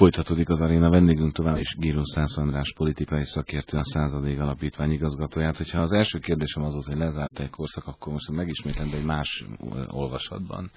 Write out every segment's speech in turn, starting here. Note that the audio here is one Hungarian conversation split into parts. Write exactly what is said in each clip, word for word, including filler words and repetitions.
Folytatódik az aréna, vendégünk tovább is Gíró Szász András politikai szakértő, a Századég Alapítvány igazgatóját. Hogyha az első kérdésem az volt, hogy lezárt egy korszak, akkor most megismétlem, de egy más olvasatban.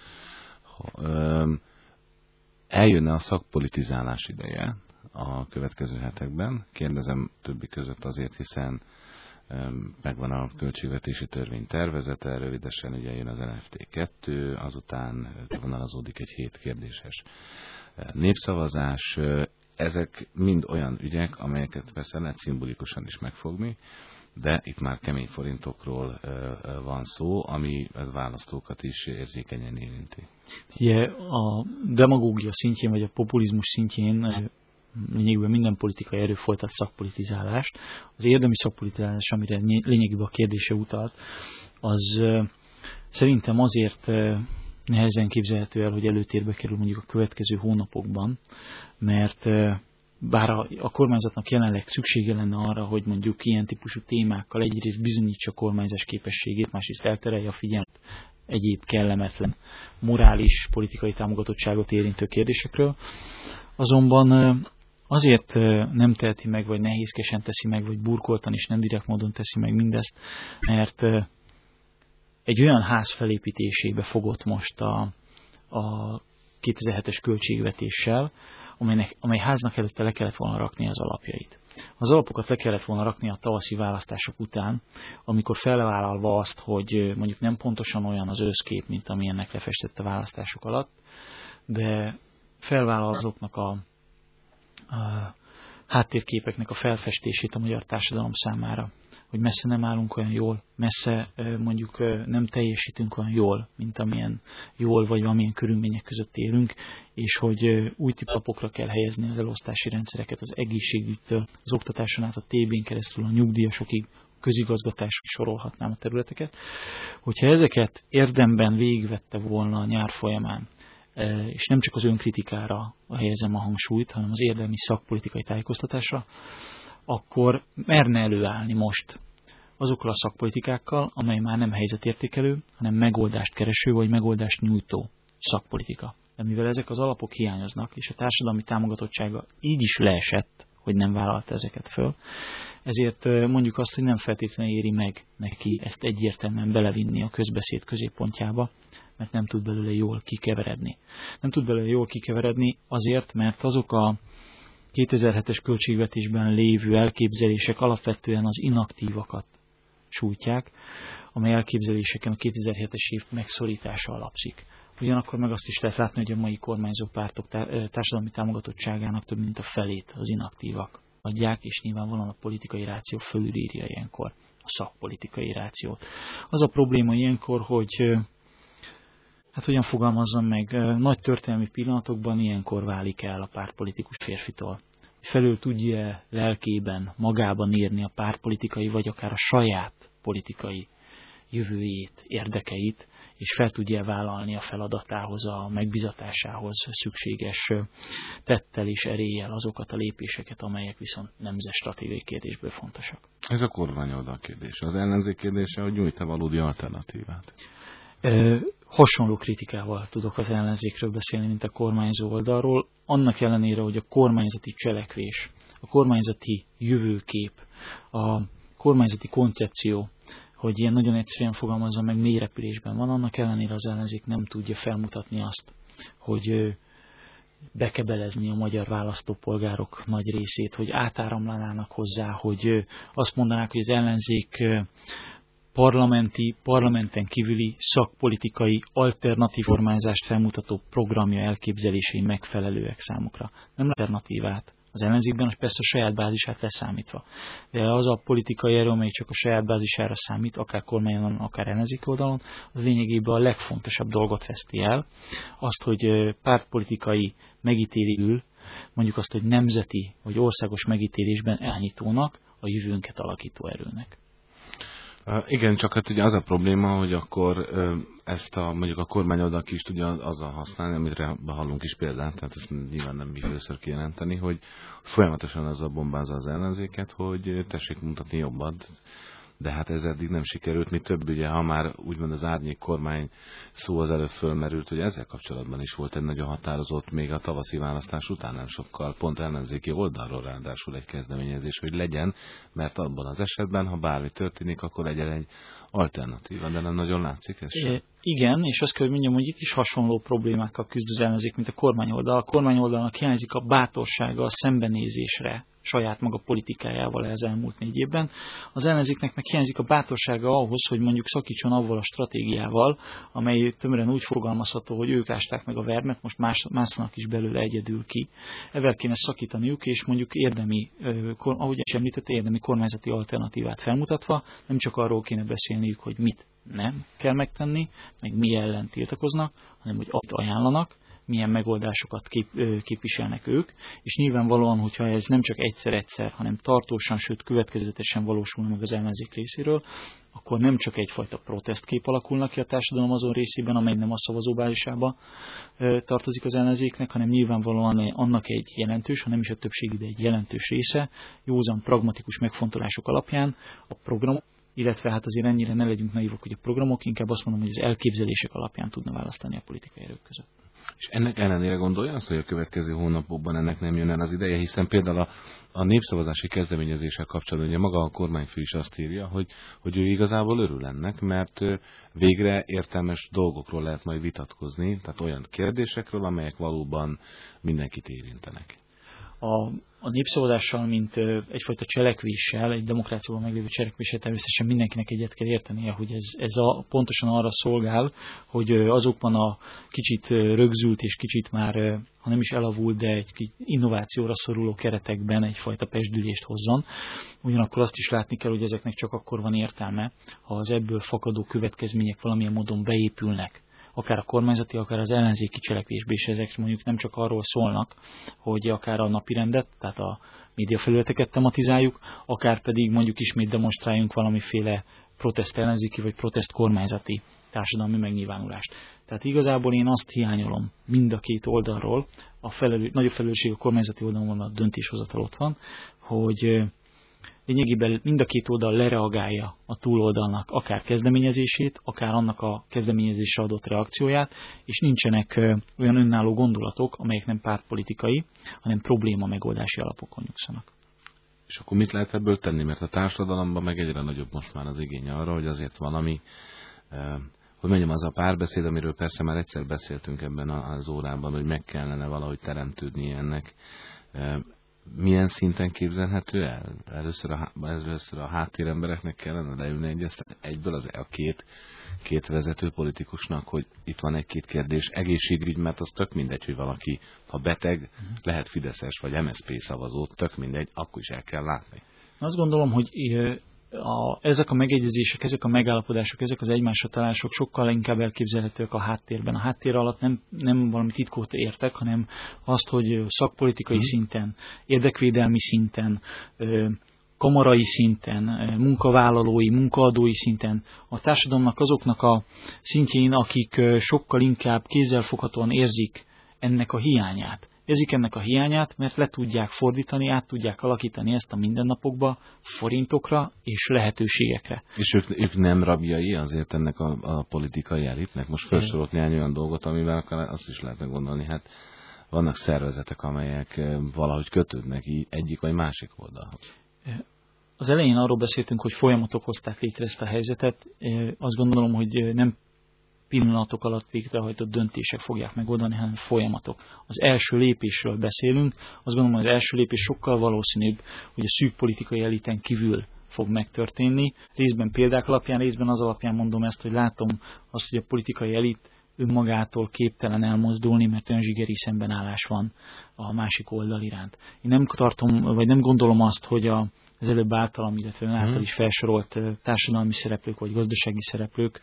Eljönne a szakpolitizálás ideje a következő hetekben? Kérdezem többi között azért, hiszen megvan a költségvetési törvény tervezete, rövidesen ugye jön az en ef té kettő, azután vonalazódik egy hét kérdéses népszavazás. Ezek mind olyan ügyek, amelyeket persze lehet szimbolikusan is megfogni, de itt már kemény forintokról van szó, ami az választókat is érzékenyen érinti. Ugye a demagógia szintjén, vagy a populizmus szintjén lényegében minden politikai erő folytat szakpolitizálást. Az érdemi szakpolitizálás, amire lényegében a kérdése utalt, az szerintem azért nehezen képzelhető el, hogy előtérbe kerül mondjuk a következő hónapokban, mert bár a, a kormányzatnak jelenleg szüksége lenne arra, hogy mondjuk ilyen típusú témákkal egyrészt bizonyítsa a kormányzás képességét, másrészt elterelje a figyelmet egyéb kellemetlen, morális, politikai támogatottságot érintő kérdésekről, azonban azért nem teheti meg, vagy nehézkesen teszi meg, vagy burkoltan is nem direkt módon teszi meg mindezt, mert egy olyan ház felépítésébe fogott most a, a kétezer-hetes költségvetéssel, amelynek, amely háznak előtte le kellett volna rakni az alapjait. Az alapokat le kellett volna rakni a tavaszi választások után, amikor felvállalva azt, hogy mondjuk nem pontosan olyan az összkép, mint amilyennek lefestett a választások alatt, de felvállal azoknak a, a háttérképeknek a felfestését a magyar társadalom számára, hogy messze nem állunk olyan jól, messze mondjuk nem teljesítünk olyan jól, mint amilyen jól vagy amilyen körülmények között élünk, és hogy új tipapokra kell helyezni az elosztási rendszereket az egészségügytől, az oktatáson át a té bén keresztül a nyugdíjasokig, közigazgatásig sorolhatnám a területeket. Hogyha ezeket érdemben végigvette volna a nyár folyamán, és nem csak az önkritikára helyezem a hangsúlyt, hanem az érdemi szakpolitikai tájékoztatásra, akkor merne előállni most azokkal a szakpolitikákkal, amely már nem helyzetértékelő, hanem megoldást kereső vagy megoldást nyújtó szakpolitika. De mivel ezek az alapok hiányoznak, és a társadalmi támogatottsága így is leesett, hogy nem vállalta ezeket föl, ezért mondjuk azt, hogy nem feltétlenül éri meg neki ezt egyértelműen belevinni a közbeszéd középpontjába, mert nem tud belőle jól kikeveredni. Nem tud belőle jól kikeveredni azért, mert azok a kétezer-hetes költségvetésben lévő elképzelések alapvetően az inaktívakat sújtják, amely elképzeléseken a kétezer-hetes év megszorítása alapszik. Ugyanakkor meg azt is lehet látni, hogy a mai kormányzó pártok társadalmi támogatottságának több mint a felét az inaktívak adják, és nyilvánvalóan a politikai ráció fölülírja ilyenkor a szakpolitikai rációt. Az a probléma ilyenkor, hogy hát hogyan fogalmazzam meg, nagy történelmi pillanatokban ilyenkor válik el a pártpolitikus férfitól. Felül tudja lelkében, magában írni a pártpolitikai, vagy akár a saját politikai jövőjét, érdekeit, és fel tudja vállalni a feladatához, a megbizatásához szükséges tettel és eréllyel azokat a lépéseket, amelyek viszont nemzetstratégiai kérdésből fontosak. Ez a kormányoldal kérdése. Az ellenzék kérdése, hogy nyújt-e valódi alternatívát? Hasonló kritikával tudok az ellenzékről beszélni, mint a kormányzó oldalról, annak ellenére, hogy a kormányzati cselekvés, a kormányzati jövőkép, a kormányzati koncepció, hogy ilyen nagyon egyszerűen fogalmazom meg, mélyrepülésben van, annak ellenére az ellenzék nem tudja felmutatni azt, hogy bekebelezni a magyar választópolgárok nagy részét, hogy átáramlanának hozzá, hogy azt mondanák, hogy az ellenzék parlamenti, parlamenten kívüli szakpolitikai alternatív kormányzást felmutató programja, elképzelései megfelelőek számukra. Nem alternatívát. Az ellenzékben persze a saját bázisát leszámítva. De az a politikai erő, amely csak a saját bázisára számít, akár kormányon, akár ellenzéki oldalon, az lényegében a legfontosabb dolgot veszti el. Azt, hogy pártpolitikai megítélésül, mondjuk azt, hogy nemzeti vagy országos megítélésben elnyitónak, a jövőnket alakító erőnek. Igen, csak hát ugye az a probléma, hogy akkor ezt a, mondjuk a kormányoldal ki is tudja azzal használni, amire hallunk is példát, tehát ezt nyilván nem mi először kijelenteni, hogy folyamatosan azzal bombázza az ellenzéket, hogy tessék mutatni jobbat, de hát ez eddig nem sikerült. Mi több, ugye, ha már úgymond az árnyék kormány szó az előbb fölmerült, hogy ezzel kapcsolatban is volt egy nagyon határozott, még a tavaszi választás után nem sokkal, pont ellenzéki oldalról ráadásul egy kezdeményezés, hogy legyen, mert abban az esetben, ha bármi történik, akkor legyen egy alternatíva, de nem nagyon látszik ez sem. Igen, és azt kell, hogy mondjam, hogy itt is hasonló problémákkal küzd az ellenzék, mint a kormányoldal. A kormányoldalnak hiányzik a bátorsága a szembenézésre saját maga politikájával az elmúlt négy évben. Az ellenzéknek meg hiányzik a bátorsága ahhoz, hogy mondjuk szakítson avval a stratégiával, amely tömören úgy fogalmazható, hogy ők ásták meg a vermet, most más, másznak is belőle egyedül ki. Ezzel kéne szakítaniuk, és mondjuk érdemi, ahogy is említett, érdemi kormányzati alternatívát felmutatva, nem csak arról kéne beszélniük, hogy mit nem kell megtenni, meg mi ellen tiltakoznak, hanem hogy azt ajánlanak, milyen megoldásokat kép, képviselnek ők, és nyilvánvalóan, hogyha ez nem csak egyszer-egyszer, hanem tartósan, sőt következetesen valósul meg az ellenzék részéről, akkor nem csak egyfajta protestkép alakulnak ki a társadalom azon részében, amely nem a szavazóbázisába tartozik az ellenzéknek, hanem nyilvánvalóan annak egy jelentős, ha nem is a többség, de egy jelentős része, józan, pragmatikus megfontolások alapján a program, illetve hát azért ennyire ne legyünk naívok, hogy a programok, inkább azt mondom, hogy az elképzelések alapján tudna választani a politikai erők között. És ennek ellenére gondolja azt, hogy a következő hónapokban ennek nem jön el az ideje, hiszen például a, a népszavazási kezdeményezéssel kapcsolatban ugye maga a kormányfő is azt írja, hogy, hogy ő igazából örül ennek, mert végre értelmes dolgokról lehet majd vitatkozni, tehát olyan kérdésekről, amelyek valóban mindenkit érintenek. A, a népszavazással, mint egyfajta cselekvéssel, egy demokráciában meglévő cselekvéssel természetesen mindenkinek egyet kell értenie, hogy ez, ez a, pontosan arra szolgál, hogy azokban a kicsit rögzült és kicsit már, ha nem is elavult, de egy innovációra szoruló keretekben egyfajta pezsdülést hozzon. Ugyanakkor azt is látni kell, hogy ezeknek csak akkor van értelme, ha az ebből fakadó következmények valamilyen módon beépülnek, akár a kormányzati, akár az ellenzéki cselekvésbe, és ezek mondjuk nem csak arról szólnak, hogy akár a napirendet, tehát a médiafelületeket tematizáljuk, akár pedig mondjuk ismét demonstráljunk valamiféle protest ellenzéki vagy protest kormányzati társadalmi megnyilvánulást. Tehát igazából én azt hiányolom mind a két oldalról, a felelő, nagyobb felelősség a kormányzati oldalon, a döntéshozatal ott van, hogy lényegében mind a két oldal lereagálja a túloldalnak akár kezdeményezését, akár annak a kezdeményezésre adott reakcióját, és nincsenek olyan önálló gondolatok, amelyek nem pártpolitikai, hanem probléma megoldási alapokon nyugszanak. És akkor mit lehet ebből tenni? Mert a társadalomban meg egyre nagyobb most már az igény arra, hogy azért valami, eh, hogy mondjam, az a párbeszéd, amiről persze már egyszer beszéltünk ebben az órában, hogy meg kellene valahogy teremtődni ennek. Eh, milyen szinten képzelhető el? Először a, először a háttérembereknek kellene leülni egyeztetni egyből az, a két, két vezető politikusnak, hogy itt van egy-két kérdés, egészségügy, mert az tök mindegy, hogy valaki, ha beteg, uh-huh. lehet fideszes vagy em es zé pé szavazó, tök mindegy, akkor is el kell látni. Azt gondolom, hogy a, ezek a megegyezések, ezek a megállapodások, ezek az egymásra találások sokkal inkább elképzelhetőek a háttérben. A háttér alatt nem, nem valami titkot értek, hanem azt, hogy szakpolitikai hmm. szinten, érdekvédelmi szinten, kamarai szinten, munkavállalói, munkaadói szinten, a társadalomnak azoknak a szintjén, akik sokkal inkább kézzelfoghatóan érzik ennek a hiányát. Érzik ennek a hiányát, mert le tudják fordítani, át tudják alakítani ezt a mindennapokba, forintokra és lehetőségekre. És ők, ők nem rabjai azért ennek a, a politikai elitnek? Most felsorolt néhány olyan dolgot, amivel akár azt is lehetne gondolni, hát vannak szervezetek, amelyek valahogy kötődnek egyik vagy másik oldalhoz. Az elején arról beszéltünk, hogy folyamatok hozták létre ezt a helyzetet. Azt gondolom, hogy nem pillanatok alatt végrehajtott döntések fogják megoldani, hanem folyamatok. Az első lépésről beszélünk, azt gondolom, hogy az első lépés sokkal valószínűbb, hogy a szűk politikai eliten kívül fog megtörténni. Részben példák alapján, részben az alapján mondom ezt, hogy látom azt, hogy a politikai elit önmagától képtelen elmozdulni, mert olyan zsigeri szembenállás van a másik oldal iránt. Én nem tartom, vagy nem gondolom azt, hogy a, az előbb általam, illetve ön által is felsorolt társadalmi szereplők, vagy gazdasági szereplők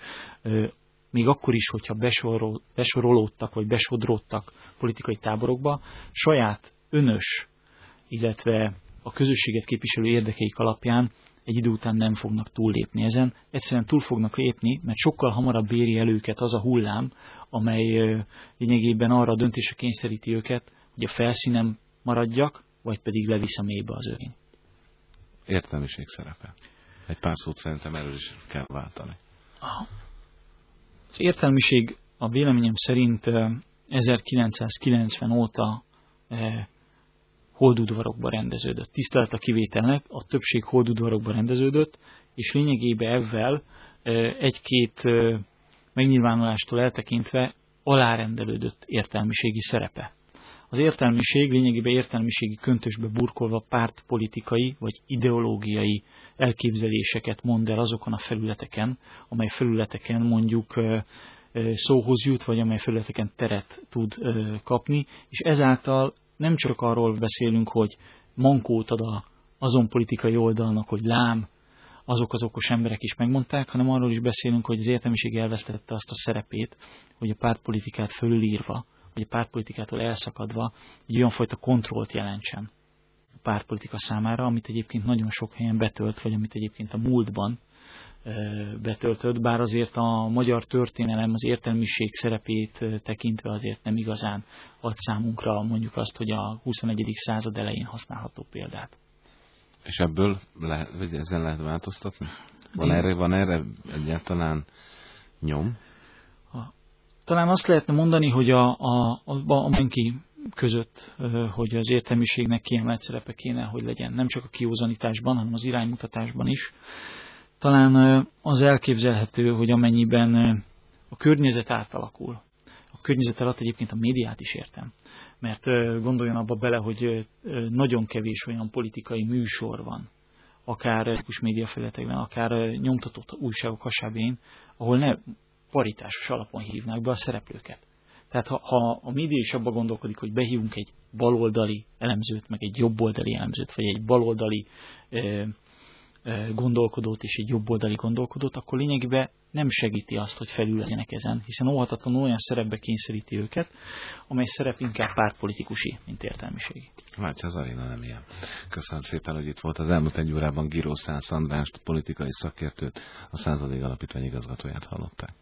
még akkor is, hogyha besorol, besorolódtak, vagy besodródtak politikai táborokba, saját önös, illetve a közösséget képviselő érdekeik alapján egy idő után nem fognak túllépni ezen. Egyszerűen túl fognak lépni, mert sokkal hamarabb éri el őket az a hullám, amely lényegében arra a döntésre kényszeríti őket, hogy a felszínen maradjak, vagy pedig levisz a mélybe az övény. Értelmiség szerepe. Egy pár szót szerintem erről is kell váltani. Az értelmiség a véleményem szerint ezerkilencszázkilencven óta holdudvarokba rendeződött. Tisztelet a kivételnek, a többség holdudvarokba rendeződött, és lényegében ezzel egy-két megnyilvánulástól eltekintve alárendelődött értelmiségi szerepe. Az értelmiség lényegében értelmiségi köntösbe burkolva pártpolitikai vagy ideológiai elképzeléseket mond el azokon a felületeken, amely felületeken mondjuk szóhoz jut, vagy amely felületeken teret tud kapni, és ezáltal nem csak arról beszélünk, hogy mankót ad a, azon politikai oldalnak, hogy lám, azok az okos emberek is megmondták, hanem arról is beszélünk, hogy az értelmiség elvesztette azt a szerepét, hogy a pártpolitikát fölülírva, vagy a pártpolitikától elszakadva egy olyan fajta kontrollt jelentsen a pártpolitika számára, amit egyébként nagyon sok helyen betölt, vagy amit egyébként a múltban betöltött, bár azért a magyar történelem az értelmiség szerepét tekintve azért nem igazán ad számunkra mondjuk azt, hogy a huszonegyedik század elején használható példát. És ebből lehet, vagy ezen lehet változtatni? Van erre, van erre egyáltalán nyom? Talán azt lehetne mondani, hogy a, a, a, a menki között, hogy az értelmiségnek kiemelt szerepe kéne, hogy legyen nem csak a kiózanításban, hanem az iránymutatásban is. Talán az elképzelhető, hogy amennyiben a környezet átalakul, a környezet alatt egyébként a médiát is értem, mert gondoljon abba bele, hogy nagyon kevés olyan politikai műsor van, akár tipikus médiafelületekben, akár nyomtatott újságok hasábjén, ahol ne paritásos alapon hívnák be a szereplőket. Tehát ha, ha a média is abba gondolkodik, hogy behívunk egy baloldali elemzőt, meg egy jobboldali elemzőt, vagy egy baloldali eh, eh, gondolkodót és egy jobboldali gondolkodót, akkor lényegében nem segíti azt, hogy felüljenek ezen, hiszen óhatatlanul olyan szerepbe kényszeríti őket, amely szerep inkább pártpolitikusi, mint értelmiségi. Látja, az aréna nem ilyen. Köszönöm szépen, hogy itt volt az elmúlt egy órában Giró Szász Andrást, politikai szakértőt, a Század Ég Alapítvány igazgatóját hallották.